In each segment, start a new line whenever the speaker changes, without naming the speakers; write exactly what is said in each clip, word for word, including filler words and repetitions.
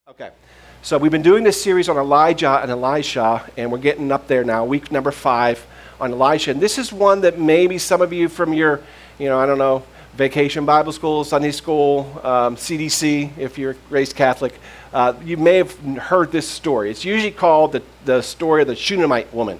Okay, so we've been doing this series on Elijah and Elisha, and we're getting up there now, week number five on Elisha. And this is one that maybe some of you from your, you know, I don't know, vacation Bible school, Sunday school, um, C D C, if you're raised Catholic, uh, you may have heard this story. It's usually called the, the story of the Shunammite woman.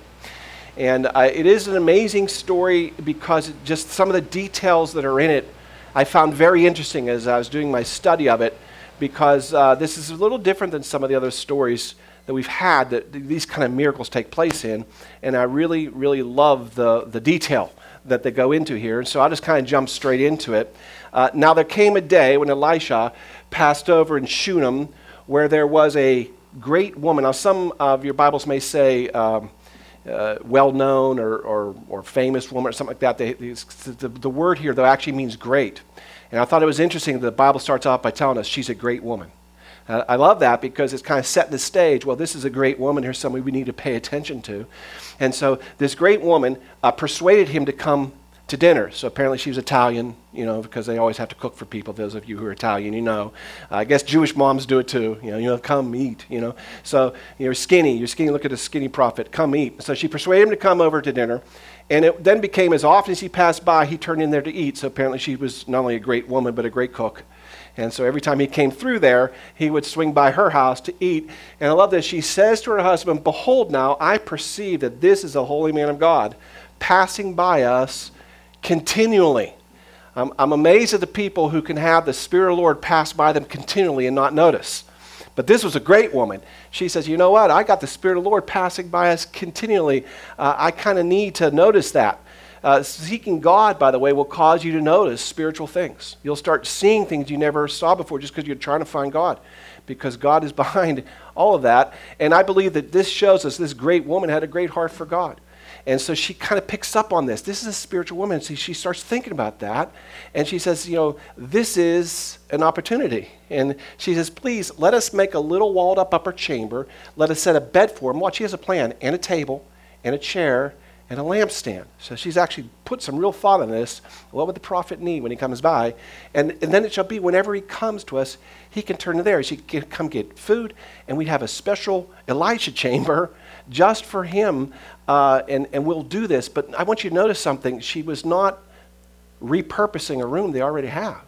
And uh, it is an amazing story because it, just some of the details that are in it I found very interesting as I was doing my study of it, because uh, this is a little different than some of the other stories that we've had that th- these kind of miracles take place in. And I really, really love the, the detail that they go into here. And so I'll just kind of jump straight into it. Uh, now there came a day when Elisha passed over in Shunem, where there was a great woman. Now some of your Bibles may say um, uh, well-known or, or, or famous woman or something like that. They, the, the word here, though, actually means great. And I thought it was interesting that the Bible starts off by telling us she's a great woman. Uh, I love that because it's kind of setting the stage. Well, this is a great woman. Here's somebody we need to pay attention to. And so this great woman uh, persuaded him to come to dinner. So apparently she was Italian, you know, because they always have to cook for people. Those of you who are Italian, you know. Uh, I guess Jewish moms do it too. You know, you know, come eat, you know. So you're skinny. You're skinny. Look at the skinny prophet. Come eat. So she persuaded him to come over to dinner. And it then became, as often as he passed by, he turned in there to eat. So apparently she was not only a great woman, but a great cook. And so every time he came through there, he would swing by her house to eat. And I love this. She says to her husband, "Behold now, I perceive that this is a holy man of God, passing by us continually." I'm, I'm amazed at the people who can have the Spirit of the Lord pass by them continually and not notice. But this was a great woman. She says, you know what? I got the Spirit of the Lord passing by us continually. Uh, I kind of need to notice that. Uh, seeking God, by the way, will cause you to notice spiritual things. You'll start seeing things you never saw before just because you're trying to find God, because God is behind all of that. And I believe that this shows us this great woman had a great heart for God. And so she kind of picks up on this. This is a spiritual woman. So she starts thinking about that. And she says, you know, this is an opportunity. And she says, please, let us make a little walled up upper chamber. Let us set a bed for him. Watch, she has a plan. And a table, and a chair, and a lampstand. So she's actually put some real thought in this. What would the prophet need when he comes by? And, and then it shall be whenever he comes to us, he can turn to there. She can come get food. And we have a special Elisha chamber just for him. Uh, and, and we'll do this, but I want you to notice something. She was not repurposing a room they already have.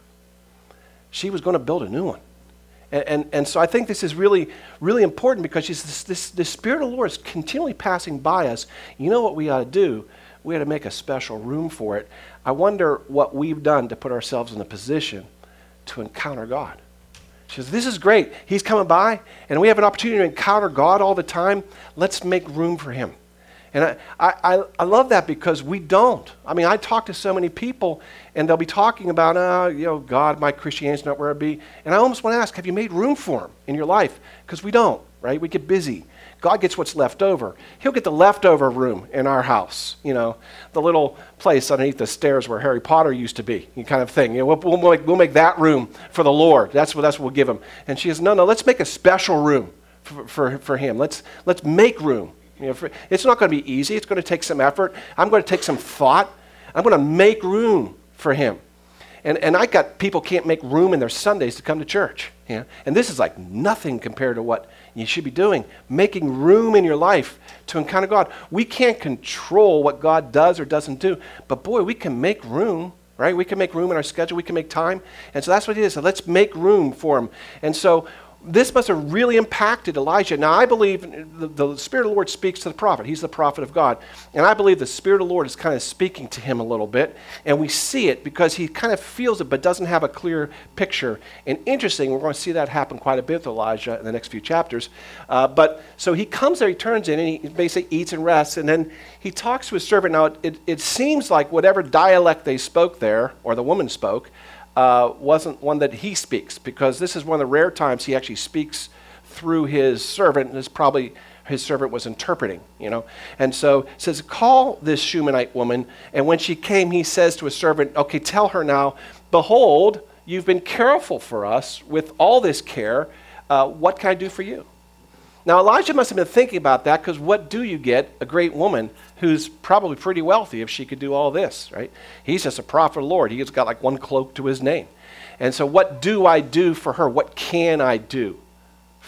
She was going to build a new one. And, and, and so I think this is really, really important because she's this, this, the Spirit of the Lord is continually passing by us. You know what we ought to do? We ought to make a special room for it. I wonder what we've done to put ourselves in a position to encounter God. She says, this is great. He's coming by, and we have an opportunity to encounter God all the time. Let's make room for him. And I, I, I love that because we don't. I mean, I talk to so many people, and they'll be talking about, oh, you know, God, my Christianity's not where I be. And I almost want to ask, have you made room for him in your life? Because we don't, right? We get busy. God gets what's left over. He'll get the leftover room in our house, you know, the little place underneath the stairs where Harry Potter used to be, you kind of thing. You know, we'll, we'll, make, we'll make that room for the Lord. That's what, that's what we'll give him. And she says, no, no, let's make a special room for, for, for him. Let's, let's make room. You know, for, it's not going to be easy. It's going to take some effort. I'm going to take some thought. I'm going to make room for him. And and I got people can't make room in their Sundays to come to church. You know? And this is like nothing compared to what you should be doing. Making room in your life to encounter God. We can't control what God does or doesn't do. But boy, we can make room, right? We can make room in our schedule. We can make time. And so that's what it is. So let's make room for him. And so this must have really impacted Elijah. Now, I believe the, the Spirit of the Lord speaks to the prophet. He's the prophet of God. And I believe the Spirit of the Lord is kind of speaking to him a little bit. And we see it because he kind of feels it but doesn't have a clear picture. And interesting, we're going to see that happen quite a bit with Elijah in the next few chapters. Uh, but so he comes there, he turns in, and he basically eats and rests. And then he talks to his servant. Now, it, it seems like whatever dialect they spoke there, or the woman spoke, Uh, wasn't one that he speaks, because this is one of the rare times he actually speaks through his servant, and it's probably his servant was interpreting, you know. And so it says, call this Shunammite woman. And when she came, he says to his servant, okay, tell her now, behold, you've been careful for us with all this care. Uh, what can I do for you? Now, Elijah must have been thinking about that, because what do you get a great woman who's probably pretty wealthy if she could do all this, right? He's just a prophet of the Lord. He's got like one cloak to his name. And so what do I do for her? What can I do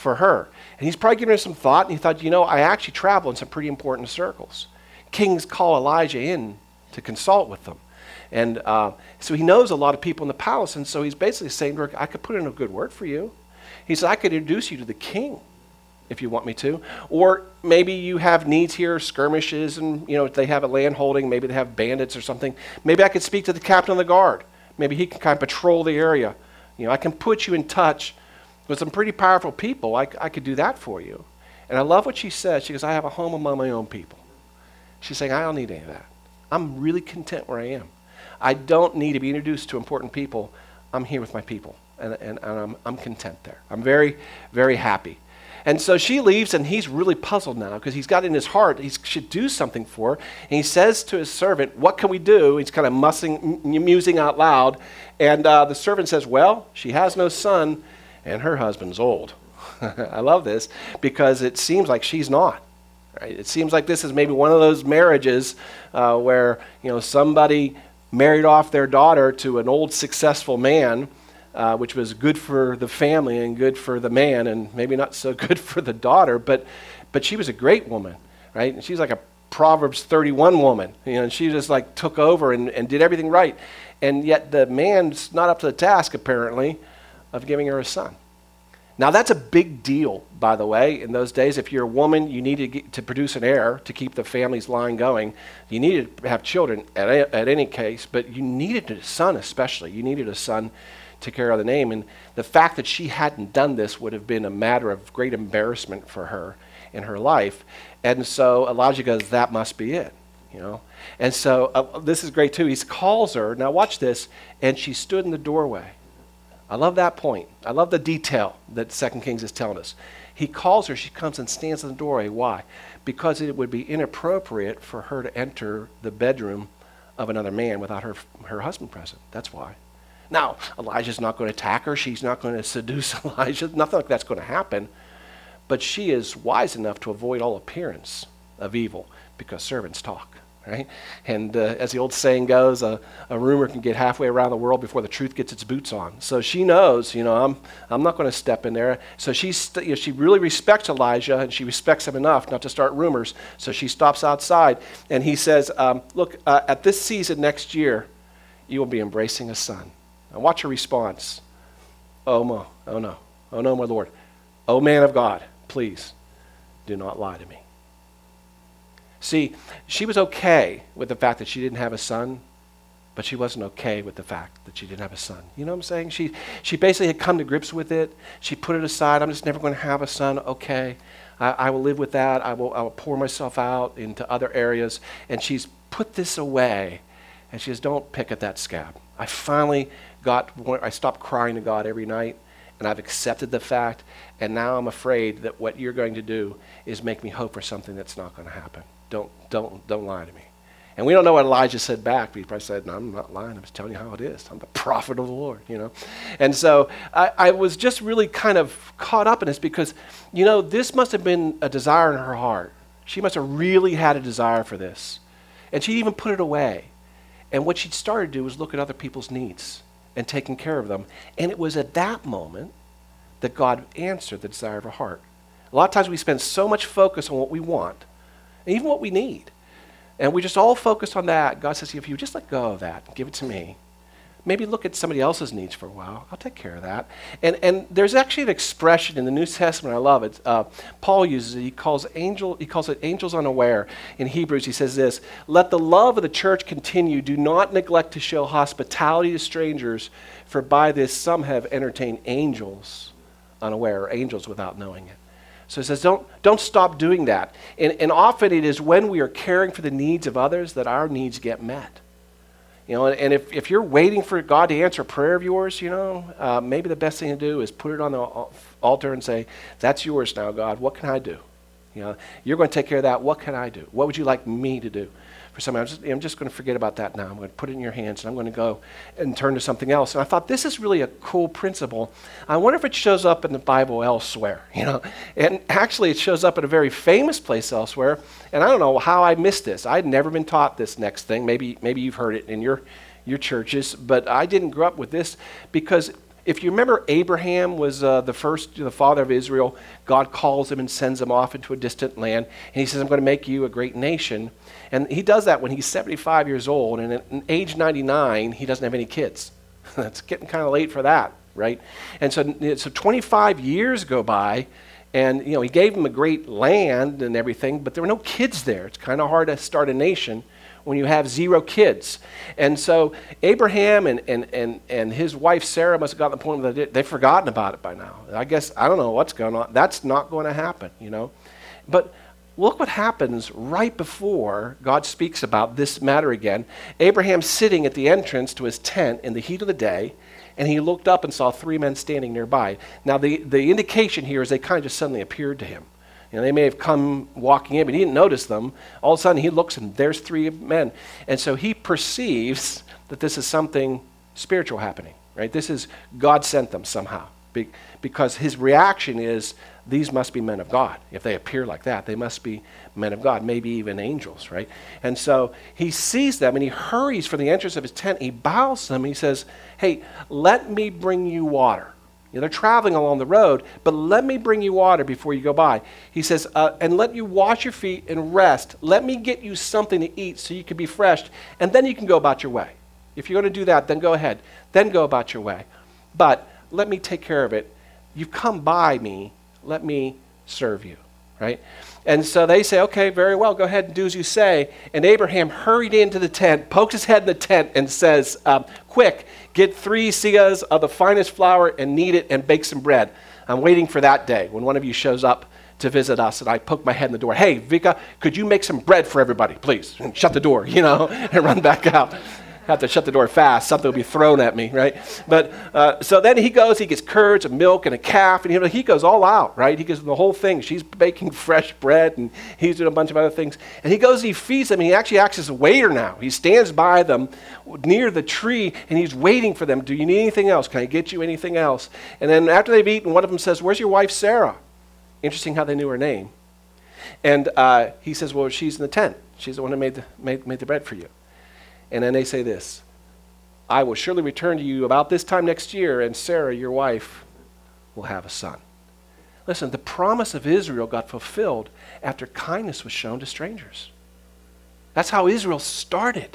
for her. And he's probably given her some thought, and he thought, you know, I actually travel in some pretty important circles. Kings call Elijah in to consult with them. And uh, so he knows a lot of people in the palace, and so he's basically saying to her, I could put in a good word for you. He said, I could introduce you to the king if you want me to. Or maybe you have needs here, skirmishes, and you know they have a land holding, maybe they have bandits or something. Maybe I could speak to the captain of the guard. Maybe he can kind of patrol the area. You know, I can put you in touch with some pretty powerful people. I, I could do that for you. And I love what she says. She goes, I have a home among my own people. She's saying, I don't need any of that. I'm really content where I am. I don't need to be introduced to important people. I'm here with my people, and, and, and I'm, I'm content there. I'm very, very happy. And so she leaves, and he's really puzzled now because he's got in his heart he should do something for her. And he says to his servant, what can we do? He's kind of mussing, musing out loud. And uh, the servant says, well, she has no son, and her husband's old. I love this because it seems like she's not. Right? It seems like this is maybe one of those marriages uh, where you know somebody married off their daughter to an old successful man, uh, which was good for the family and good for the man, and maybe not so good for the daughter. But but she was a great woman, right? And she's like a Proverbs thirty-one woman, you know. And she just like took over and, and did everything right, and yet the man's not up to the task apparently of giving her a son. Now, that's a big deal, by the way. In those days, if you're a woman, you needed to, get, to produce an heir to keep the family's line going. You needed to have children at, a, at any case, but you needed a son especially. You needed a son to carry on the name. And the fact that she hadn't done this would have been a matter of great embarrassment for her in her life. And so Elijah goes, that must be it, you know. And so uh, this is great, too. He calls her. Now, watch this. And she stood in the doorway. I love that point. I love the detail that Second Kings is telling us. He calls her. She comes and stands in the doorway. Why? Because it would be inappropriate for her to enter the bedroom of another man without her her husband present. That's why. Now, Elijah's not going to attack her. She's not going to seduce Elijah. Nothing like that's going to happen. But she is wise enough to avoid all appearance of evil because servants talk. Right? And uh, as the old saying goes, uh, a rumor can get halfway around the world before the truth gets its boots on. So she knows, you know, I'm I'm not going to step in there. So she's st- you know, she really respects Elijah, and she respects him enough not to start rumors. So she stops outside, and he says, um, look, uh, at this season next year, you will be embracing a son. Now watch her response. Oh, no, oh no, oh no, my Lord. Oh, man of God, please do not lie to me. See, she was okay with the fact that she didn't have a son, but she wasn't okay with the fact that she didn't have a son. You know what I'm saying? She she basically had come to grips with it. She put it aside. I'm just never going to have a son. Okay, I, I will live with that. I will, I will pour myself out into other areas. And she's put this away, and she says, don't pick at that scab. I finally got, I stopped crying to God every night, and I've accepted the fact, and now I'm afraid that what you're going to do is make me hope for something that's not going to happen. Don't, don't, don't lie to me. And we don't know what Elijah said back, but he probably said, no, I'm not lying. I'm just telling you how it is. I'm the prophet of the Lord, you know. And so I, I was just really kind of caught up in this because, you know, this must have been a desire in her heart. She must have really had a desire for this. And she even put it away. And what she started to do was look at other people's needs and taking care of them. And it was at that moment that God answered the desire of her heart. A lot of times we spend so much focus on what we want, and even what we need. And we just all focus on that. God says, if you just let go of that and give it to me, maybe look at somebody else's needs for a while. I'll take care of that. And and there's actually an expression in the New Testament, I love it. Uh, Paul uses it. He calls angel. He calls it angels unaware. In Hebrews, he says this, let the love of the church continue. Do not neglect to show hospitality to strangers, for by this some have entertained angels unaware, or angels without knowing it. So it says, don't, don't stop doing that. And, and often it is when we are caring for the needs of others that our needs get met. You know, and, and if, if you're waiting for God to answer a prayer of yours, you know, uh, maybe the best thing to do is put it on the altar and say, that's yours now, God. What can I do? You know, you're going to take care of that. What can I do? What would you like me to do? For somebody, I'm just, I'm just going to forget about that now. I'm going to put it in your hands, and I'm going to go and turn to something else. And I thought, this is really a cool principle. I wonder if it shows up in the Bible elsewhere, you know. And actually, it shows up in a very famous place elsewhere. And I don't know how I missed this. I'd never been taught this next thing. Maybe, maybe you've heard it in your, your churches, but I didn't grow up with this because If you remember, Abraham was uh, the first, the father of Israel. God calls him and sends him off into a distant land. And he says, I'm going to make you a great nation. And he does that when he's seventy-five years old. And at age ninety-nine, he doesn't have any kids. That's getting kind of late for that, right? And so, so twenty-five years go by. And, you know, he gave him a great land and everything, but there were no kids there. It's kind of hard to start a nation when you have zero kids. And so Abraham and, and, and, and his wife Sarah must have gotten to the point that they've forgotten about it by now. I guess, I don't know what's going on. That's not going to happen, you know. But look what happens right before God speaks about this matter again. Abraham's sitting at the entrance to his tent in the heat of the day, and he looked up and saw three men standing nearby. Now, the, the indication here is they kind of just suddenly appeared to him. You know, they may have come walking in, but he didn't notice them. All of a sudden, he looks, and there's three men. And so he perceives that this is something spiritual happening, right? This is God sent them somehow. Be, because his reaction is, these must be men of God. If they appear like that, they must be men of God, maybe even angels, right? And so he sees them, and he hurries from the entrance of his tent. He bows to them. He says, hey, let me bring you water. You know, they're traveling along the road, but let me bring you water before you go by. He says, uh, and let you wash your feet and rest. Let me get you something to eat so you can be fresh, and then you can go about your way. If you're going to do that, then go ahead. Then go about your way. But let me take care of it. You've come by me. Let me serve you, right? And so they say, okay, very well, go ahead and do as you say. And Abraham hurried into the tent, pokes his head in the tent, and says, um, quick, get three seahs of the finest flour and knead it and bake some bread. I'm waiting for that day when one of you shows up to visit us, and I poke my head in the door. Hey, Vika, could you make some bread for everybody, please? And shut the door, you know, and run back out. Have to shut the door fast. Something will be thrown at me, right? But uh, so then he goes, he gets curds and milk and a calf, and you know, he goes all out, right? He goes the whole thing. She's baking fresh bread, and he's doing a bunch of other things. And he goes, he feeds them, and he actually acts as a waiter now. He stands by them near the tree, and he's waiting for them. Do you need anything else? Can I get you anything else? And then after they've eaten, one of them says, where's your wife Sarah? Interesting how they knew her name. And uh, he says, well, she's in the tent. She's the one who made the, made, made the bread for you. And then they say this, I will surely return to you about this time next year, and Sarah, your wife, will have a son. Listen, the promise of Israel got fulfilled after kindness was shown to strangers. That's how Israel started.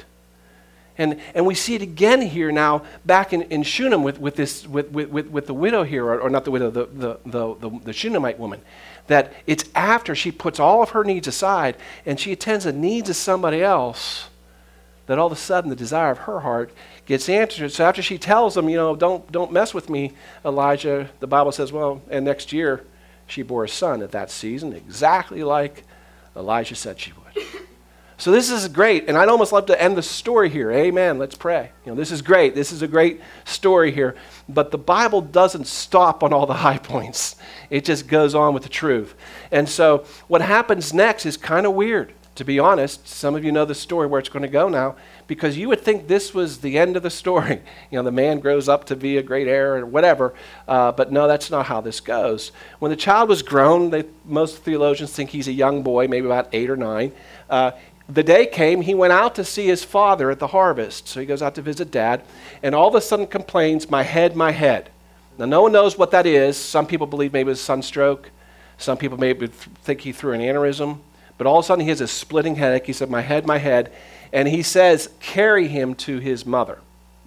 And and we see it again here now back in, in Shunem with, with this with, with, with the widow here, or, or not the widow, the, the, the, the, the Shunammite woman. That it's after she puts all of her needs aside and she attends the needs of somebody else, that all of a sudden the desire of her heart gets answered. So after she tells them, you know, don't don't mess with me, Elijah, the Bible says, well, and next year she bore a son at that season, exactly like Elijah said she would. So this is great, and I'd almost love to end the story here. Amen, let's pray. You know, this is great. This is a great story here. But the Bible doesn't stop on all the high points. It just goes on with the truth. And so what happens next is kind of weird. To be honest, some of you know the story where it's going to go now, because you would think this was the end of the story. You know, the man grows up to be a great heir or whatever, uh, but no, that's not how this goes. When the child was grown, they, most theologians think he's a young boy, maybe about eight or nine. Uh, the day came, he went out to see his father at the harvest. So he goes out to visit dad, and all of a sudden complains, my head, my head. Now, no one knows what that is. Some people believe maybe it was sunstroke. Some people maybe think he threw an aneurysm. But all of a sudden he has a splitting headache. He said, my head, my head. And he says, carry him to his mother.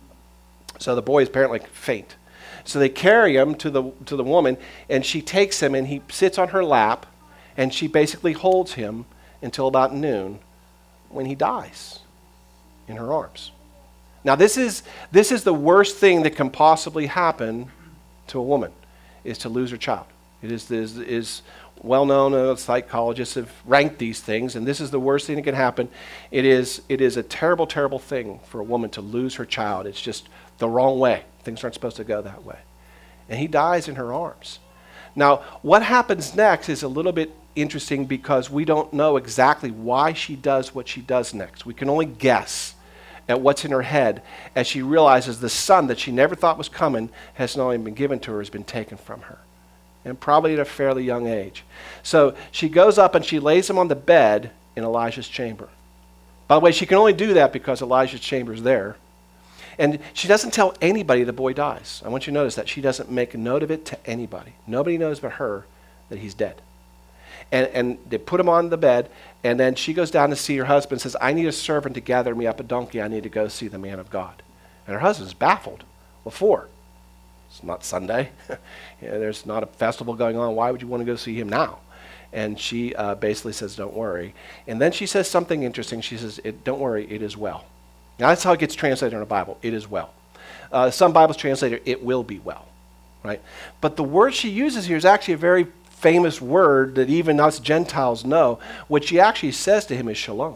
So the boy is apparently faint. So they carry him to the to the woman, and she takes him, and he sits on her lap, and she basically holds him until about noon when he dies in her arms. Now this is this is the worst thing that can possibly happen to a woman, is to lose her child. It is, is, is well known, uh, psychologists have ranked these things, and this is the worst thing that can happen. It is, it is a terrible, terrible thing for a woman to lose her child. It's just the wrong way. Things aren't supposed to go that way. And he dies in her arms. Now, what happens next is a little bit interesting because we don't know exactly why she does what she does next. We can only guess at what's in her head as she realizes the son that she never thought was coming has not only been given to her, has been taken from her. And probably at a fairly young age. So she goes up and she lays him on the bed in Elijah's chamber. By the way, she can only do that because Elijah's chamber is there. And she doesn't tell anybody the boy dies. I want you to notice that. She doesn't make a note of it to anybody. Nobody knows but her that he's dead. And, and they put him on the bed, and then she goes down to see her husband and says, I need a servant to gather me up a donkey. I need to go see the man of God. And her husband's baffled. What for? It's not Sunday. You know, there's not a festival going on. Why would you want to go see him now? And she uh, basically says, don't worry. And then she says something interesting. She says, it, don't worry, it is well. Now that's how it gets translated in the Bible. It is well. Uh, some Bibles translate it, it will be well. Right? But the word she uses here is actually a very famous word that even us Gentiles know. What she actually says to him is shalom.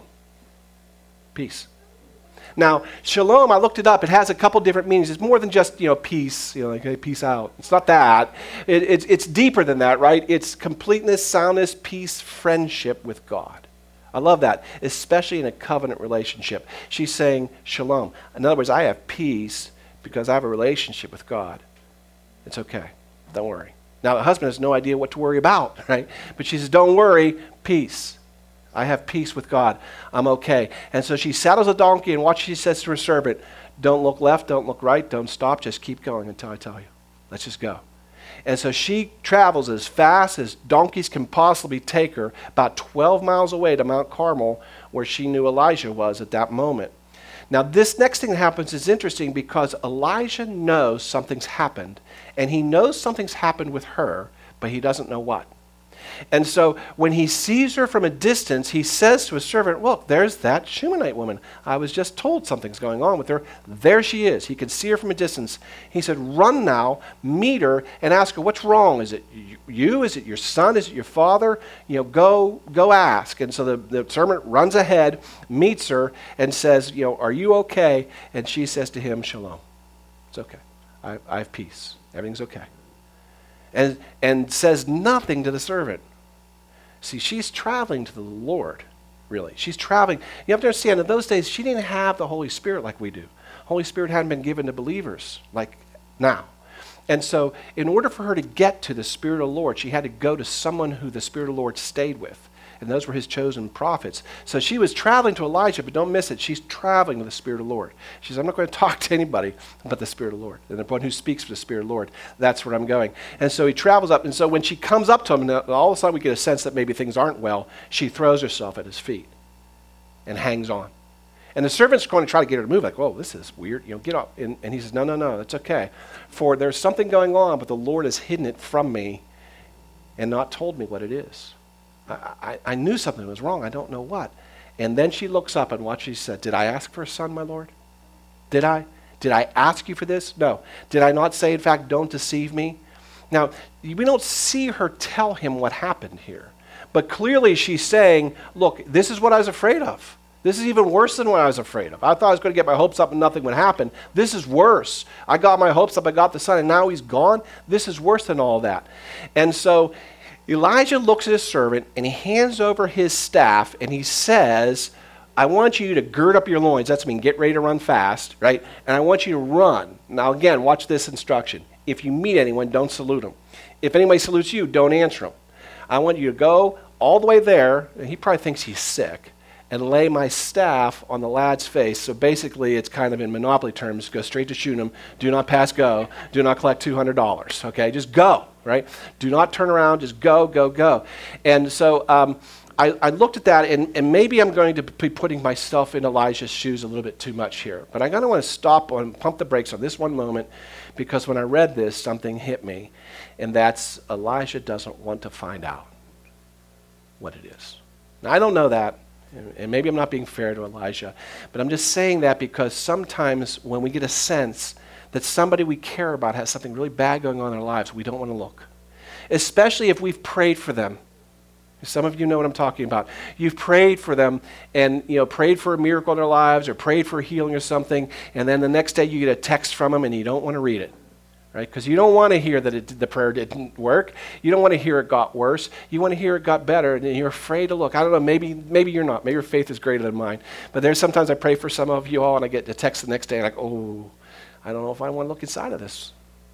Peace. Now, shalom, I looked it up. It has a couple different meanings. It's more than just, you know, peace, you know, like, hey, peace out. It's not that. It, it's, it's deeper than that, right? It's completeness, soundness, peace, friendship with God. I love that, especially in a covenant relationship. She's saying shalom. In other words, I have peace because I have a relationship with God. It's okay. Don't worry. Now, the husband has no idea what to worry about, right? But she says, don't worry, peace. I have peace with God. I'm okay. And so she saddles a donkey, and what she says to her servant, don't look left, don't look right, don't stop, just keep going until I tell you. Let's just go. And so she travels as fast as donkeys can possibly take her, about twelve miles away to Mount Carmel, where she knew Elijah was at that moment. Now, this next thing that happens is interesting because Elijah knows something's happened, and he knows something's happened with her, but he doesn't know what. And so when he sees her from a distance, he says to his servant, look, there's that Shunammite woman. I was just told something's going on with her. There she is. He could see her from a distance. He said, run now, meet her, and ask her, what's wrong? Is it you? Is it your son? Is it your father? You know, go go ask. And so the, the servant runs ahead, meets her, and says, you know, are you okay? And she says to him, shalom. It's okay. I, I have peace. Everything's okay. And, and says nothing to the servant. See, she's traveling to the Lord, really. She's traveling. You have to understand, in those days, she didn't have the Holy Spirit like we do. Holy Spirit hadn't been given to believers like now. And so in order for her to get to the Spirit of the Lord, she had to go to someone who the Spirit of the Lord stayed with. And those were his chosen prophets. So she was traveling to Elijah, but don't miss it. She's traveling with the Spirit of the Lord. She says, I'm not going to talk to anybody but the Spirit of the Lord. And the one who speaks for the Spirit of the Lord, that's where I'm going. And so he travels up. And so when she comes up to him, and all of a sudden we get a sense that maybe things aren't well, she throws herself at his feet and hangs on. And the servant's going to try to get her to move, like, whoa, this is weird. You know, get up. And, and he says, no, no, no, it's okay. For there's something going on, but the Lord has hidden it from me and not told me what it is. I, I, I knew something was wrong. I don't know what. And then she looks up and what she said, did I ask for a son, my Lord? Did I? Did I ask you for this? No. Did I not say, in fact, don't deceive me? Now, we don't see her tell him what happened here. But clearly she's saying, look, this is what I was afraid of. This is even worse than what I was afraid of. I thought I was going to get my hopes up and nothing would happen. This is worse. I got my hopes up, I got the son, and now he's gone. This is worse than all that. And so Elijah looks at his servant, and he hands over his staff, and he says, I want you to gird up your loins. That's mean get ready to run fast, right? And I want you to run. Now again, watch this instruction. If you meet anyone, don't salute them. If anybody salutes you, don't answer them. I want you to go all the way there, and he probably thinks he's sick, and lay my staff on the lad's face. So basically, it's kind of in Monopoly terms, go straight to Shunem, do not pass go, do not collect two hundred dollars, okay? Just go, right? Do not turn around, just go, go, go. And so um, I, I looked at that, and, and maybe I'm going to be putting myself in Elijah's shoes a little bit too much here. But I'm going to want to stop and pump the brakes on this one moment, because when I read this, something hit me, and that's Elijah doesn't want to find out what it is. Now, I don't know that. And maybe I'm not being fair to Elijah, but I'm just saying that because sometimes when we get a sense that somebody we care about has something really bad going on in their lives, we don't want to look. Especially if we've prayed for them. Some of you know what I'm talking about. You've prayed for them and, you know, prayed for a miracle in their lives or prayed for healing or something, and then the next day you get a text from them and you don't want to read it. Right? Because you don't want to hear that it, the prayer didn't work. You don't want to hear it got worse. You want to hear it got better, and you're afraid to look. I don't know, maybe maybe you're not. Maybe your faith is greater than mine. But there's sometimes I pray for some of you all, and I get the text the next day, and like, oh, I don't know if I want to look inside of this.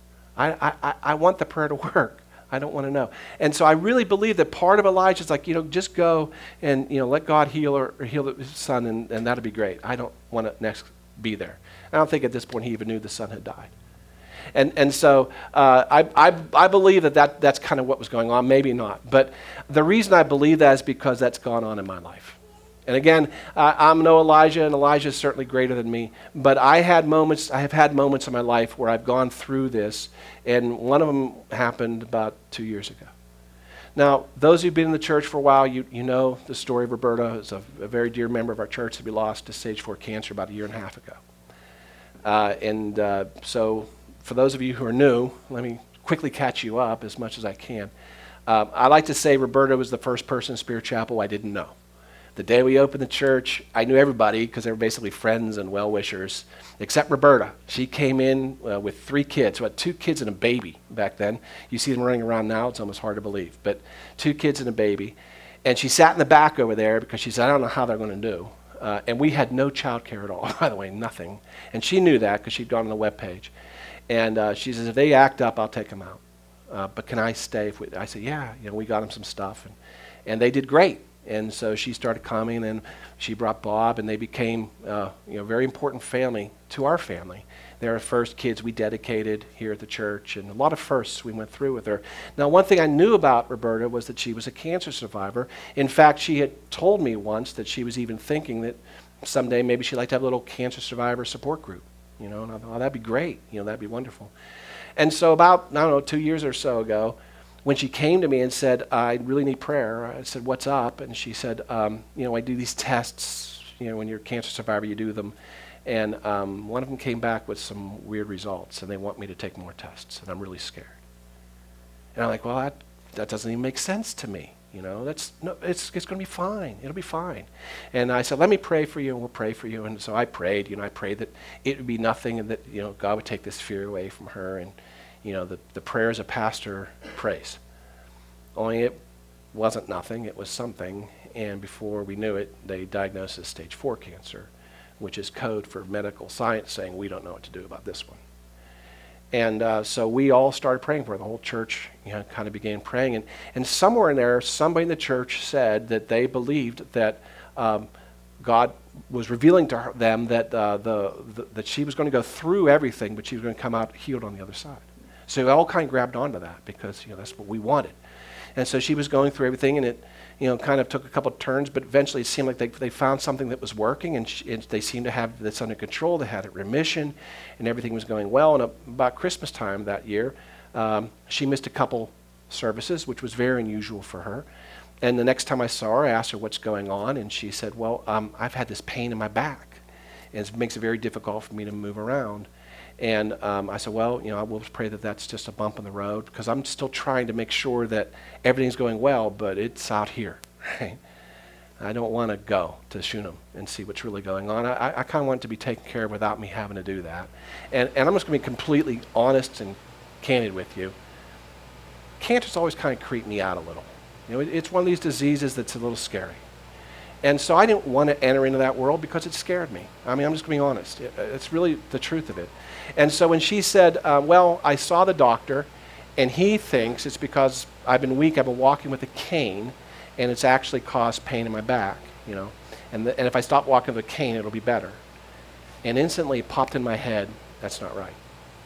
I, I, I want the prayer to work. I don't want to know. And so I really believe that part of Elijah's like, you know, just go and, you know, let God heal or, or heal his son, and, and that'll be great. I don't want to next be there. I don't think at this point he even knew the son had died. And and so uh, I, I I believe that, that that's kind of what was going on, maybe not. But the reason I believe that is because that's gone on in my life. And again, uh, I'm no Elijah, and Elijah is certainly greater than me. But I had moments, I have had moments in my life where I've gone through this, and one of them happened about two years ago. Now, those who've been in the church for a while, you you know the story of Roberta. It's a, a very dear member of our church that we lost to stage four cancer about a year and a half ago. Uh, and uh, so for those of you who are new, let me quickly catch you up as much as I can. Uh, I like to say Roberta was the first person in Spirit Chapel I didn't know. The day we opened the church, I knew everybody because they were basically friends and well-wishers, except Roberta. She came in uh, with three kids, well, two kids and a baby back then. You see them running around now, it's almost hard to believe, but two kids and a baby. And she sat in the back over there because she said, I don't know how they're going to do. Uh, and we had no child care at all, by the way, nothing. And she knew that because she'd gone on the webpage. And uh, she says, if they act up, I'll take them out. Uh, but can I stay? If we, I said, yeah, you know, we got them some stuff. And, and they did great. And so she started coming, and she brought Bob, and they became uh, you know, very important family to our family. They're our first kids we dedicated here at the church, and a lot of firsts we went through with her. Now, one thing I knew about Roberta was that she was a cancer survivor. In fact, she had told me once that she was even thinking that someday maybe she'd like to have a little cancer survivor support group. You know, and I thought, oh, that'd be great. You know, that'd be wonderful. And so about, I don't know, two years or so ago, when she came to me and said, I really need prayer, I said, what's up? And she said, um, you know, I do these tests. You know, when you're a cancer survivor, you do them. And um, one of them came back with some weird results, and they want me to take more tests, and I'm really scared. And I'm like, well, that, that doesn't even make sense to me. You know, that's no, it's it's going to be fine. It'll be fine. And I said, let me pray for you, and we'll pray for you. And so I prayed. You know, I prayed that it would be nothing, and that, you know, God would take this fear away from her. And, you know, the, the prayers a pastor prays. Only it wasn't nothing. It was something. And before we knew it, they diagnosed as stage four cancer, which is code for medical science saying we don't know what to do about this one. And uh, so we all started praying for her. The whole church, you know, kind of began praying. And, and somewhere in there, somebody in the church said that they believed that um, God was revealing to her, them that uh, the, the that she was going to go through everything, but she was going to come out healed on the other side. So we all kind of grabbed onto that because, you know, that's what we wanted. And so she was going through everything, and it, you know, kind of took a couple of turns, but eventually it seemed like they, they found something that was working, and, she, and they seemed to have this under control. They had it remission, and everything was going well. And about Christmas time that year, um, she missed a couple services, which was very unusual for her. And the next time I saw her, I asked her what's going on, and she said, well, um, I've had this pain in my back, and it makes it very difficult for me to move around. And um, I said, well, you know, I will pray that that's just a bump in the road, because I'm still trying to make sure that everything's going well, but it's out here, right? I don't want to go to Shunem and see what's really going on. I, I kind of want it to be taken care of without me having to do that. And, and I'm just going to be completely honest and candid with you. Cancer's always kind of creeped me out a little. You know, it, it's one of these diseases that's a little scary. And so I didn't want to enter into that world because it scared me. I mean, I'm just going to be honest. It, it's really the truth of it. And so when she said, uh, well, I saw the doctor, and he thinks it's because I've been weak, I've been walking with a cane, and it's actually caused pain in my back, you know. And, the, and if I stop walking with a cane, it'll be better. And instantly it popped in my head, that's not right.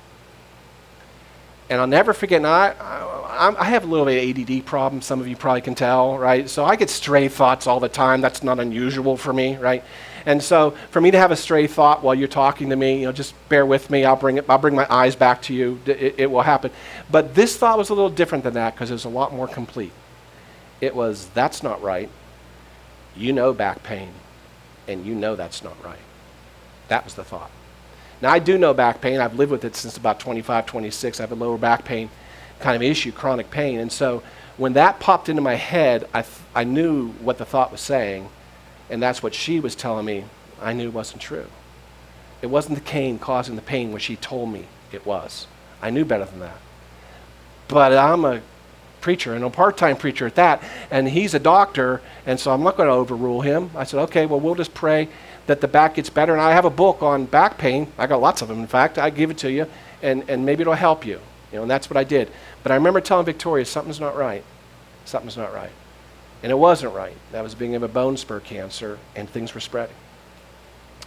And I'll never forget, now I, I, I have a little bit of A D D problem, some of you probably can tell, right? So I get stray thoughts all the time. That's not unusual for me, right? And so for me to have a stray thought while you're talking to me, you know, just bear with me. I'll bring it. I'll bring my eyes back to you. It, it will happen. But this thought was a little different than that because it was a lot more complete. It was, that's not right. You know back pain, and you know that's not right. That was the thought. Now, I do know back pain. I've lived with it since about twenty-five, twenty-six. I have a lower back pain kind of issue, chronic pain. And so when that popped into my head, I, th- I knew what the thought was saying, and that's what she was telling me I knew wasn't true. It wasn't the cane causing the pain when she told me it was. I knew better than that. But I'm a preacher, and a part-time preacher at that, and he's a doctor, and so I'm not going to overrule him. I said, okay, well, we'll just pray that the back gets better. And I have a book on back pain. I got lots of them, in fact. I give it to you, and, and maybe it'll help you. You know, and that's what I did. But I remember telling Victoria, something's not right. Something's not right. And it wasn't right. That was beginning of a bone spur cancer, and things were spreading.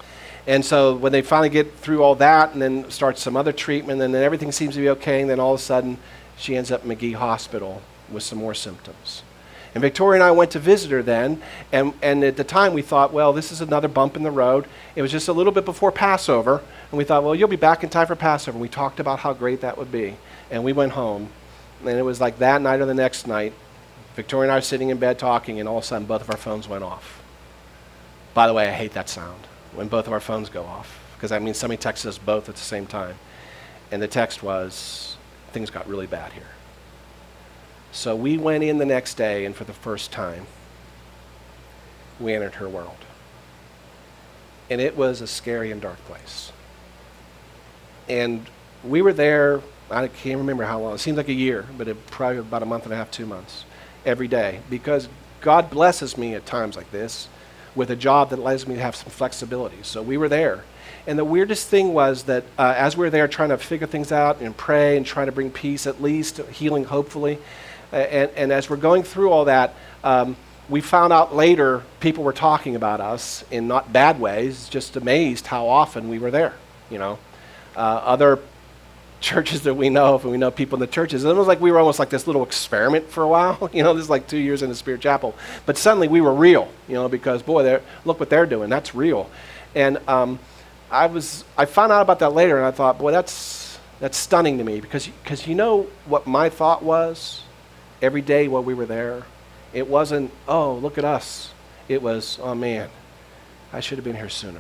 And so when they finally get through all that and then start some other treatment, and then everything seems to be okay, and then all of a sudden she ends up in McGee Hospital with some more symptoms. And Victoria and I went to visit her then, and, and at the time we thought, well, this is another bump in the road. It was just a little bit before Passover, and we thought, well, you'll be back in time for Passover. And we talked about how great that would be. And we went home, and it was like that night or the next night, Victoria and I are sitting in bed talking, and all of a sudden both of our phones went off. By the way, I hate that sound, when both of our phones go off, because that means somebody texts us both at the same time. And the text was, things got really bad here. So we went in the next day, and for the first time, we entered her world. And it was a scary and dark place. And we were there, I can't remember how long, it seemed like a year, but it probably about a month and a half, two months, every day. Because God blesses me at times like this with a job that allows me to have some flexibility. So we were there. And the weirdest thing was that uh, as we were there trying to figure things out and pray and trying to bring peace, at least healing hopefully, uh, and, and as we're going through all that, um, we found out later people were talking about us in not bad ways, just amazed how often we were there, you know. Uh, other churches that we know of, and we know people in the churches, it was like we were almost like this little experiment for a while, you know, this is like two years in the Spirit Chapel. But suddenly we were real, you know, because boy, they're, look what they're doing, that's real. And um, I was, I found out about that later, and I thought, boy, that's that's stunning to me, because because you know what my thought was every day while we were there? It wasn't, oh, look at us. It was, oh man, I should have been here sooner.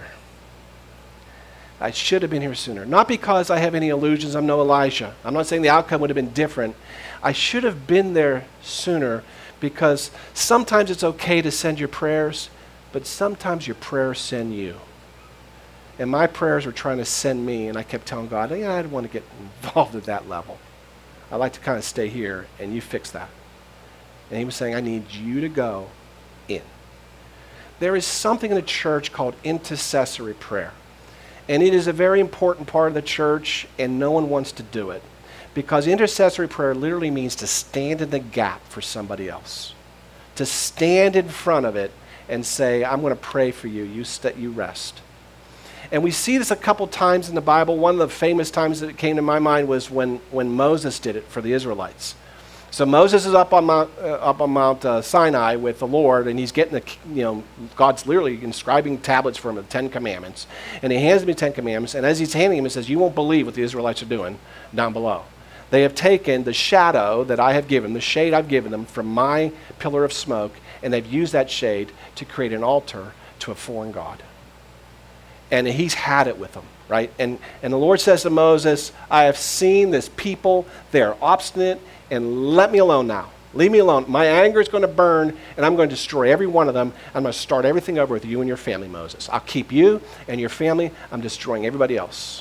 I should have been here sooner. Not because I have any illusions, I'm no Elijah. I'm not saying the outcome would have been different. I should have been there sooner, because sometimes it's okay to send your prayers, but sometimes your prayers send you. And my prayers were trying to send me, and I kept telling God, yeah, I don't want to get involved at that level. I like to kind of stay here, and you fix that. And he was saying, I need you to go in. There is something in the church called intercessory prayer. And it is a very important part of the church, and no one wants to do it. Because intercessory prayer literally means to stand in the gap for somebody else. To stand in front of it and say, I'm going to pray for you, you, st- you rest. And we see this a couple times in the Bible. One of the famous times that came to my mind was when, when Moses did it for the Israelites. So Moses is up on Mount, uh, up on Mount uh, Sinai with the Lord, and he's getting the, you know, God's literally inscribing tablets for him, the Ten Commandments. And he hands him the Ten Commandments, and as he's handing him, he says, you won't believe what the Israelites are doing down below. They have taken the shadow that I have given, the shade I've given them from my pillar of smoke, and they've used that shade to create an altar to a foreign god. And he's had it with them, right? And, and the Lord says to Moses, I have seen this people, they are obstinate, and let me alone now. Leave me alone. My anger is going to burn, and I'm going to destroy every one of them. I'm going to start everything over with you and your family, Moses. I'll keep you and your family. I'm destroying everybody else.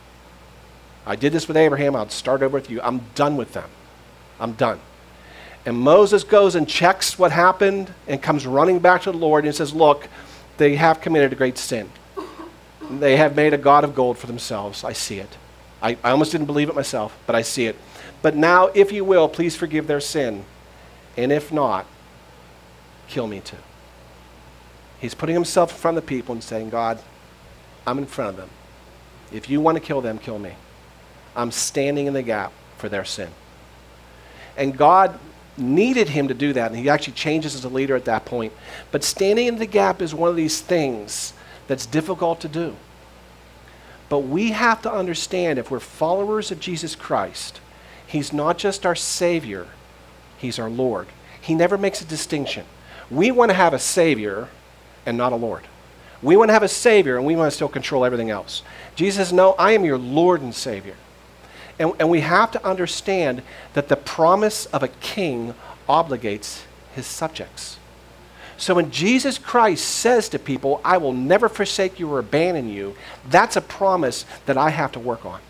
I did this with Abraham. I'll start over with you. I'm done with them. I'm done. And Moses goes and checks what happened and comes running back to the Lord and says, look, they have committed a great sin. They have made a god of gold for themselves. I see it. I, I almost didn't believe it myself, but I see it. But now, if you will, please forgive their sin. And if not, kill me too. He's putting himself in front of the people and saying, God, I'm in front of them. If you want to kill them, kill me. I'm standing in the gap for their sin. And God needed him to do that, and he actually changes as a leader at that point. But standing in the gap is one of these things that's difficult to do. But we have to understand, if we're followers of Jesus Christ, he's not just our Savior, he's our Lord. He never makes a distinction. We want to have a Savior and not a Lord. We want to have a Savior and we want to still control everything else. Jesus says, no, I am your Lord and Savior. And, and we have to understand that the promise of a king obligates his subjects. So when Jesus Christ says to people, I will never forsake you or abandon you, that's a promise that I have to work on.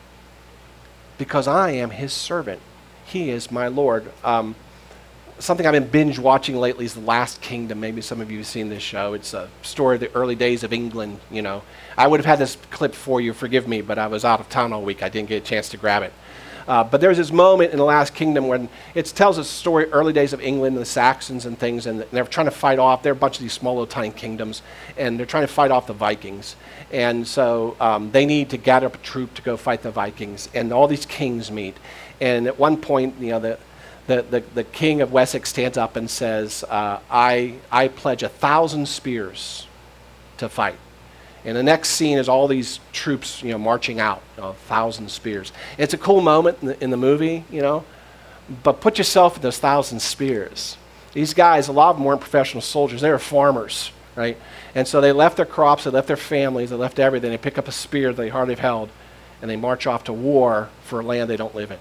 Because I am his servant. He is my Lord. Um, something I've been binge watching lately is The Last Kingdom. Maybe some of you have seen this show. It's a story of the early days of England, you know. I would have had this clip for you, forgive me, but I was out of town all week. I didn't get a chance to grab it. Uh, but there's this moment in the last kingdom when it tells a story, early days of England and the Saxons and things, and they're trying to fight off, they're a bunch of these small little tiny kingdoms, and they're trying to fight off the Vikings. And so um, they need to gather up a troop to go fight the Vikings, and all these kings meet. And at one point, you know, the the, the, the king of Wessex stands up and says, uh, I, I pledge a thousand spears to fight. And the next scene is all these troops, you know, marching out, you know, a thousand spears. It's a cool moment in the, in the movie, you know, but put yourself in those thousand spears. These guys, a lot of them weren't professional soldiers. They were farmers, right? And so they left their crops, they left their families, they left everything. They pick up a spear they hardly held, and they march off to war for a land they don't live in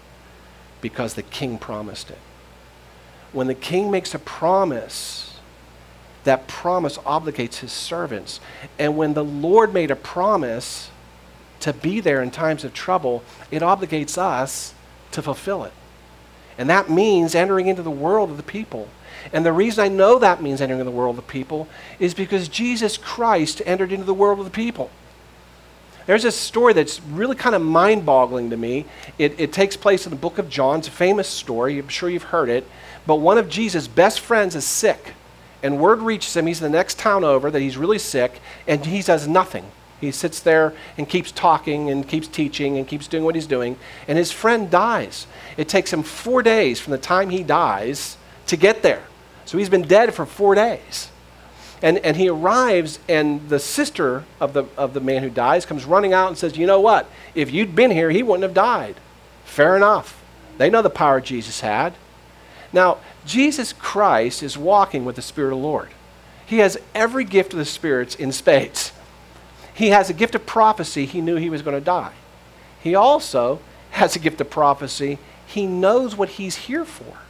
because the king promised it. When the king makes a promise, that promise obligates his servants. And when the Lord made a promise to be there in times of trouble, it obligates us to fulfill it. And that means entering into the world of the people. And the reason I know that means entering into the world of the people is because Jesus Christ entered into the world of the people. There's a story that's really kind of mind-boggling to me. It, it takes place in the book of John. It's a famous story. I'm sure you've heard it. But one of Jesus' best friends is sick. And word reaches him, he's in the next town over, that he's really sick, and he does nothing. He sits there and keeps talking and keeps teaching and keeps doing what he's doing, and his friend dies. It takes him four days from the time he dies to get there. So he's been dead for four days. And and he arrives, and the sister of the of the man who dies comes running out and says, you know what? If you'd been here, he wouldn't have died. Fair enough. They know the power Jesus had. Now, Jesus Christ is walking with the Spirit of the Lord. He has every gift of the spirits in spades. He has a gift of prophecy. He knew he was going to die. He also has a gift of prophecy. He knows what he's here for.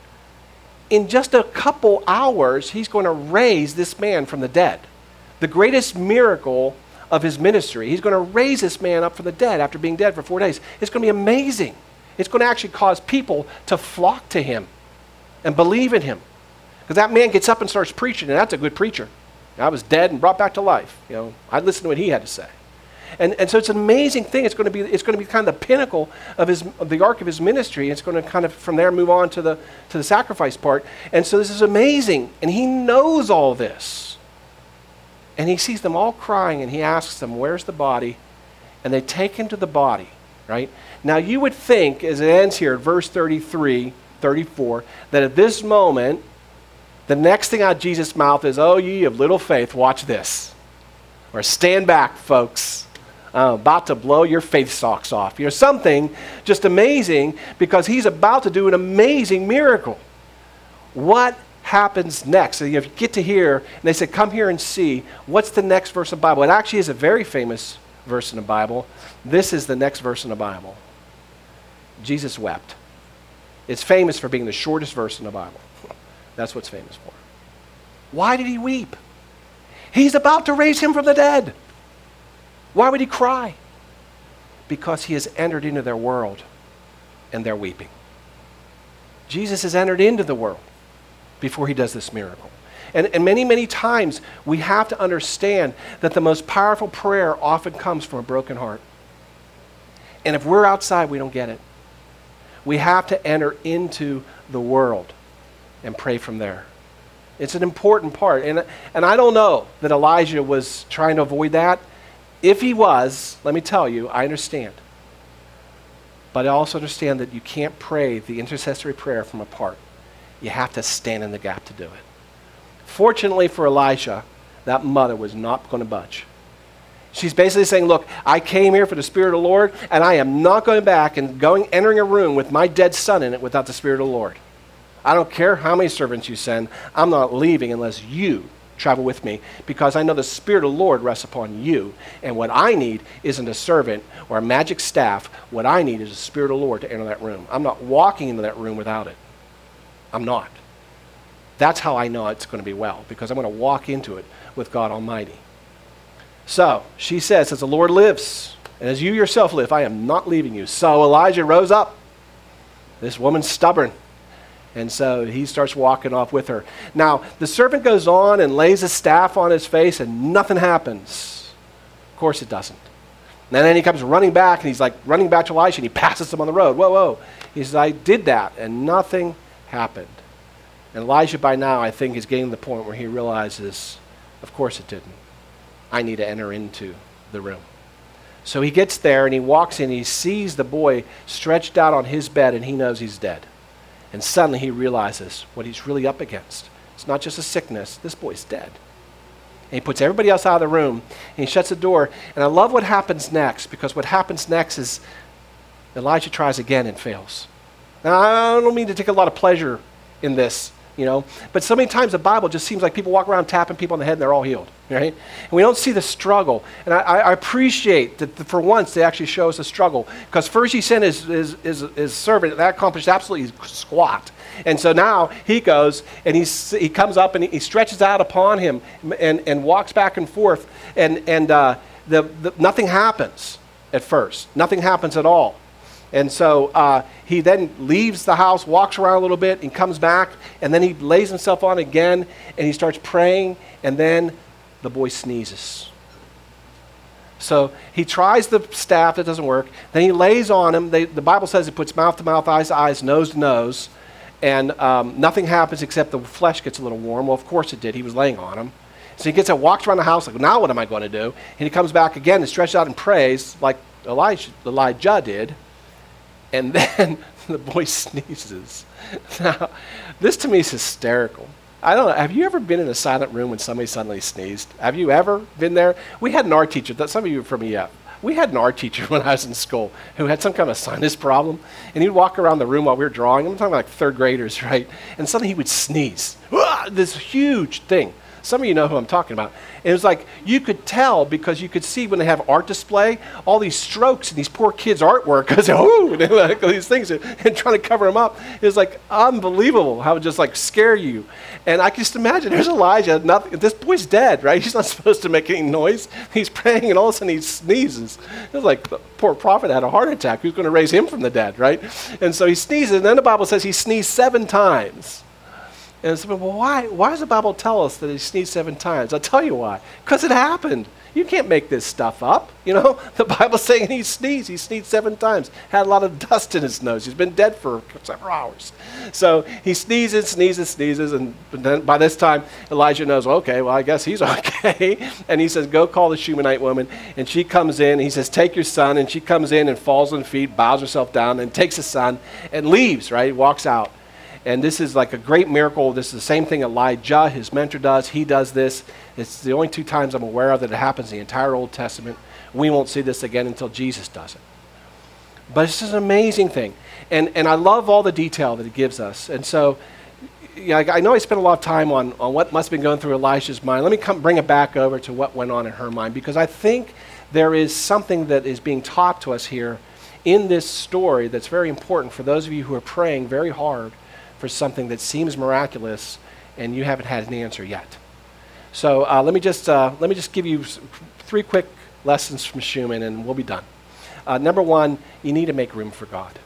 In just a couple hours, he's going to raise this man from the dead. The greatest miracle of his ministry. He's going to raise this man up from the dead after being dead for four days. It's going to be amazing. It's going to actually cause people to flock to him and believe in him. Because that man gets up and starts preaching, and that's a good preacher. I was dead and brought back to life. You know, I'd listen to what he had to say. And, and so it's an amazing thing. It's going to be it's going to be kind of the pinnacle of his of the arc of his ministry. It's going to kind of from there move on to the to the sacrifice part. And so this is amazing. And he knows all this. And he sees them all crying, and he asks them, where's the body? And they take him to the body, right? Now you would think, as it ends here at verse thirty-three, thirty-four, that at this moment, the next thing out of Jesus' mouth is, oh, ye of little faith, watch this. Or stand back, folks. I'm about to blow your faith socks off. You know, something just amazing, because he's about to do an amazing miracle. What happens next? So you get to here, and they say, come here and see. What's the next verse of the Bible? It actually is a very famous verse in the Bible. This is the next verse in the Bible. Jesus wept. It's famous for being the shortest verse in the Bible. That's what it's famous for. Why did he weep? He's about to raise him from the dead. Why would he cry? Because he has entered into their world, and they're weeping. Jesus has entered into the world before he does this miracle. And, and many, many times we have to understand that the most powerful prayer often comes from a broken heart. And if we're outside, we don't get it. We have to enter into the world and pray from there. It's an important part. And, and I don't know that Elijah was trying to avoid that. If he was, let me tell you, I understand. But I also understand that you can't pray the intercessory prayer from apart. You have to stand in the gap to do it. Fortunately for Elijah, that mother was not going to budge. She's basically saying, look, I came here for the Spirit of the Lord, and I am not going back and going entering a room with my dead son in it without the Spirit of the Lord. I don't care how many servants you send. I'm not leaving unless you travel with me, because I know the Spirit of the Lord rests upon you. And what I need isn't a servant or a magic staff. What I need is the Spirit of the Lord to enter that room. I'm not walking into that room without it. I'm not. That's how I know it's going to be well, because I'm going to walk into it with God Almighty. So she says, as the Lord lives, and as you yourself live, I am not leaving you. So Elijah rose up. This woman's stubborn. And so he starts walking off with her. Now, the servant goes on and lays a staff on his face, and nothing happens. Of course it doesn't. And then he comes running back, and he's like running back to Elisha, and he passes him on the road. Whoa, whoa. He says, I did that, and nothing happened. And Elijah, by now, I think, is getting to the point where he realizes, of course it didn't. I need to enter into the room. So he gets there, and he walks in, and he sees the boy stretched out on his bed, and he knows he's dead. And suddenly he realizes what he's really up against. It's not just a sickness. This boy's dead. And he puts everybody else out of the room, and he shuts the door. And I love what happens next, because what happens next is Elijah tries again and fails. Now, I don't mean to take a lot of pleasure in this, you know, but so many times the Bible just seems like people walk around tapping people on the head and they're all healed, right? And we don't see the struggle. And I, I appreciate that for once they actually show us the struggle, because first he sent his, his, his, his servant, that accomplished absolutely squat. And so now he goes and he's, he comes up and he, he stretches out upon him and, and walks back and forth, and, and uh, the, the, nothing happens at first. Nothing happens at all. And so uh, he then leaves the house, walks around a little bit, and comes back, and then he lays himself on again, and he starts praying, and then the boy sneezes. So he tries the staff, that doesn't work. Then he lays on him. They, the Bible says he puts mouth to mouth, eyes to eyes, nose to nose, and um, nothing happens except the flesh gets a little warm. Well, of course it did. He was laying on him. So he gets up, walks around the house, like, now what am I going to do? And he comes back again and stretches out and prays like Elijah, Elijah did. And then the boy sneezes. Now, this to me is hysterical. I don't know, have you ever been in a silent room when somebody suddenly sneezed? Have you ever been there? We had an art teacher, that some of you are from E F. We had an art teacher when I was in school who had some kind of sinus problem, and he'd walk around the room while we were drawing. I'm talking about like third graders, right? And suddenly he would sneeze. This huge thing. Some of you know who I'm talking about. And it was like, you could tell because you could see when they have art display, all these strokes and these poor kids' artwork, because oh, and like, these things, and, and trying to cover them up. It was like unbelievable how it would just like scare you. And I can just imagine, there's Elijah, nothing, this boy's dead, right? He's not supposed to make any noise. He's praying, and all of a sudden he sneezes. It was like the poor prophet had a heart attack. Who's going to raise him from the dead, right? And so he sneezes, and then the Bible says he sneezed seven times. And so, well, why, why does the Bible tell us that he sneezed seven times? I'll tell you why. Because it happened. You can't make this stuff up. You know, the Bible's saying he sneezed. He sneezed seven times. Had a lot of dust in his nose. He's been dead for several hours. So he sneezes, sneezes, sneezes, and then by this time, Elijah knows, well, okay, well, I guess he's okay. And he says, go call the Shunammite woman. And she comes in. And he says, take your son. And she comes in and falls on her feet, bows herself down, and takes his son and leaves, right? Walks out. And this is like a great miracle. This is the same thing Elijah, his mentor, does. He does this. It's the only two times I'm aware of that it happens in the entire Old Testament. We won't see this again until Jesus does it. But it's just an amazing thing. And and I love all the detail that it gives us. And so, yeah, I know I spent a lot of time on, on what must have been going through Elisha's mind. Let me come bring it back over to what went on in her mind, because I think there is something that is being taught to us here in this story that's very important for those of you who are praying very hard for something that seems miraculous and you haven't had an answer yet. So uh, let me just uh, let me just give you three quick lessons from Schumann, and we'll be done. Uh, number one, you need to make room for God.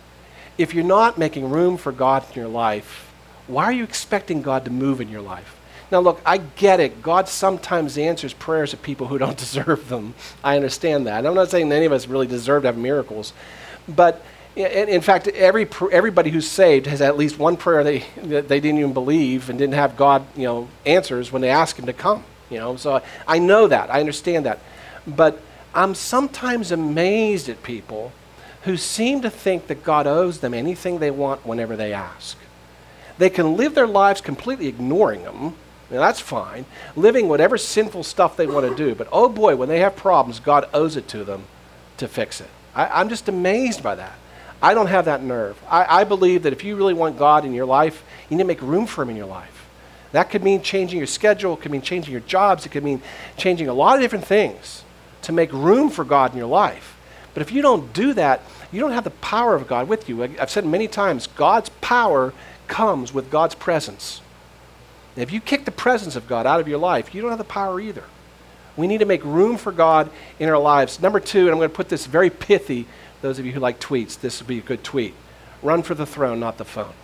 If you're not making room for God in your life, why are you expecting God to move in your life? Now look, I get it. God sometimes answers prayers of people who don't deserve them. I understand that. I'm not saying any of us really deserve to have miracles, but In, in fact, every everybody who's saved has at least one prayer they that they didn't even believe and didn't have God, you know, answers when they ask Him to come. You know, so I know that, I understand that, but I'm sometimes amazed at people who seem to think that God owes them anything they want whenever they ask. They can live their lives completely ignoring Him. Now, that's fine, living whatever sinful stuff they want to do. But oh boy, when they have problems, God owes it to them to fix it. I, I'm just amazed by that. I don't have that nerve. I, I believe that if you really want God in your life, you need to make room for Him in your life. That could mean changing your schedule. It could mean changing your jobs. It could mean changing a lot of different things to make room for God in your life. But if you don't do that, you don't have the power of God with you. I've said many times, God's power comes with God's presence. And if you kick the presence of God out of your life, you don't have the power either. We need to make room for God in our lives. Number two, and I'm going to put this very pithy, those of you who like tweets, this would be a good tweet. Run for the throne, not the phone.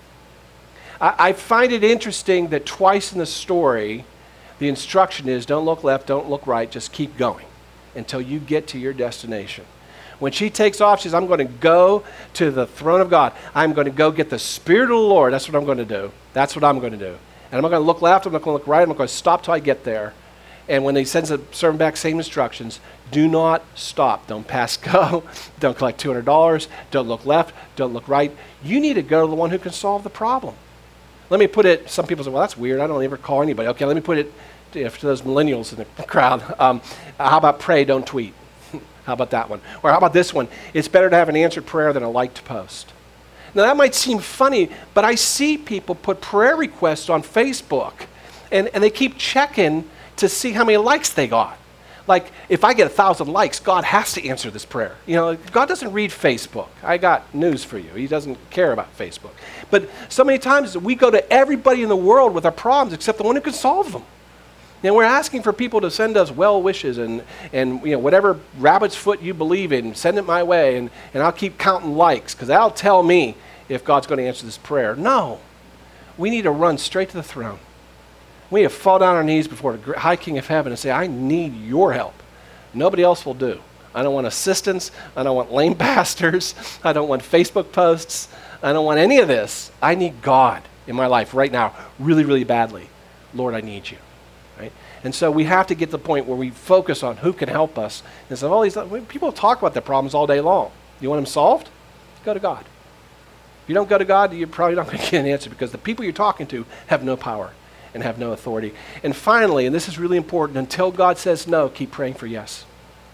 I, I find it interesting that twice in the story, the instruction is don't look left, don't look right, just keep going. until you get to your destination. When she takes off, she says, I'm going to go to the throne of God. I'm going to go get the Spirit of the Lord. That's what I'm going to do. That's what I'm going to do. And I'm not going to look left. I'm not going to look right. I'm not going to stop till I get there. And when he sends the servant back, same instructions. Do not stop. Don't pass go. Don't collect two hundred dollars. Don't look left. Don't look right. You need to go to the one who can solve the problem. Let me put it, some people say, well, that's weird. I don't ever call anybody. Okay, let me put it to, to those millennials in the crowd. Um, how about pray, don't tweet? How about that one? Or how about this one? It's better to have an answered prayer than a liked post. Now, that might seem funny, but I see people put prayer requests on Facebook, and, and they keep checking to see how many likes they got. Like, if I get a thousand likes, God has to answer this prayer. You know, God doesn't read Facebook. I got news for you. He doesn't care about Facebook. But so many times we go to everybody in the world with our problems except the one who can solve them. And we're asking for people to send us well wishes and, and you know, whatever rabbit's foot you believe in, send it my way, and, and I'll keep counting likes, because that'll tell me if God's going to answer this prayer. No. We need to run straight to the throne. We need to fall down on our knees before the high King of heaven and say, I need your help. Nobody else will do. I don't want assistance. I don't want lame pastors. I don't want Facebook posts. I don't want any of this. I need God in my life right now, really, really badly. Lord, I need you. Right? And so we have to get to the point where we focus on who can help us. And so all these people talk about their problems all day long. You want them solved? Go to God. If you don't go to God, you're probably not going to get an answer, because the people you're talking to have no power and have no authority. And finally, and this is really important, until God says no, keep praying for yes.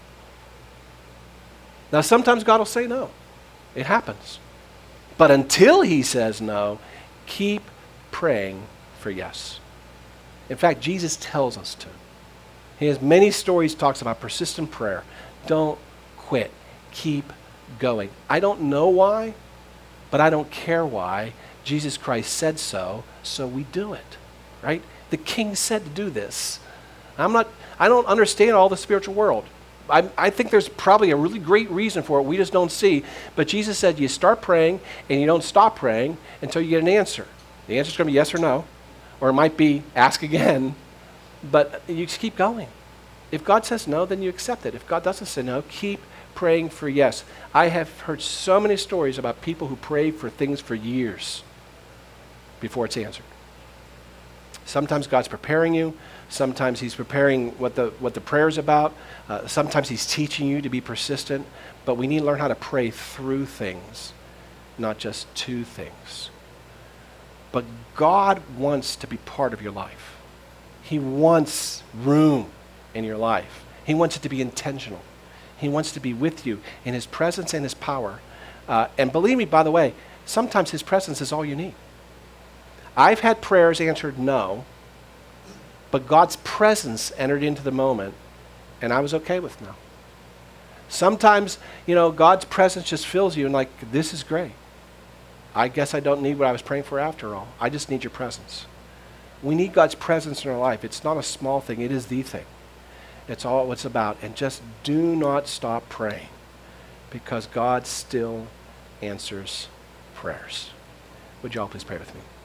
Now, sometimes God will say no. It happens. But until he says no, keep praying for yes. In fact, Jesus tells us to. He has many stories, talks about persistent prayer. Don't quit. Keep going. I don't know why, but I don't care why. Jesus Christ said so, so we do it. Right? The King said to do this. I'm not, I don't understand all the spiritual world. I, I think there's probably a really great reason for it we just don't see. But Jesus said you start praying and you don't stop praying until you get an answer. The answer's going to be yes or no. Or it might be ask again. But you just keep going. If God says no, then you accept it. If God doesn't say no, keep praying for yes. I have heard so many stories about people who pray for things for years before it's answered. Sometimes God's preparing you. Sometimes he's preparing what the what the prayer's about. Uh, sometimes he's teaching you to be persistent. But we need to learn how to pray through things, not just to things. But God wants to be part of your life. He wants room in your life. He wants it to be intentional. He wants to be with you in his presence and his power. Uh, and believe me, by the way, sometimes his presence is all you need. I've had prayers answered no, but God's presence entered into the moment, and I was okay with no. Sometimes, you know, God's presence just fills you and like, this is great. I guess I don't need what I was praying for after all. I just need your presence. We need God's presence in our life. It's not a small thing. It is the thing. It's all what it's about. And just do not stop praying, because God still answers prayers. Would you all please pray with me?